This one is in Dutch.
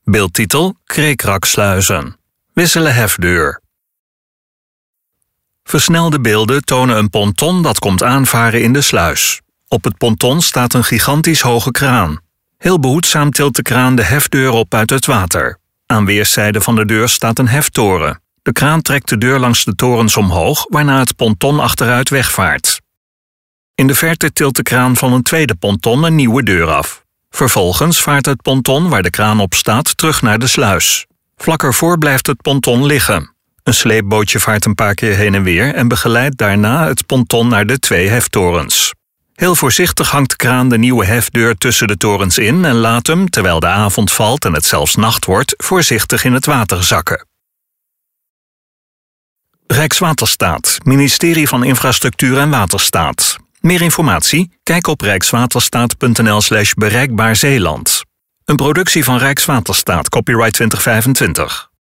Beeldtitel: Kreekraksluizen. Wisselen hefdeur. Versnelde beelden tonen een ponton dat komt aanvaren in de sluis. Op het ponton staat een gigantisch hoge kraan. Heel behoedzaam tilt de kraan de hefdeur op uit het water. Aan weerszijden van de deur staat een heftoren. De kraan trekt de deur langs de torens omhoog, waarna het ponton achteruit wegvaart. In de verte tilt de kraan van een tweede ponton een nieuwe deur af. Vervolgens vaart het ponton waar de kraan op staat terug naar de sluis. Vlak ervoor blijft het ponton liggen. Een sleepbootje vaart een paar keer heen en weer en begeleidt daarna het ponton naar de 2 heftorens. Heel voorzichtig hangt de kraan de nieuwe hefdeur tussen de torens in en laat hem, terwijl de avond valt en het zelfs nacht wordt, voorzichtig in het water zakken. Rijkswaterstaat, Ministerie van Infrastructuur en Waterstaat. Meer informatie? Kijk op rijkswaterstaat.nl/bereikbaar Zeeland. Een productie van Rijkswaterstaat, copyright 2025.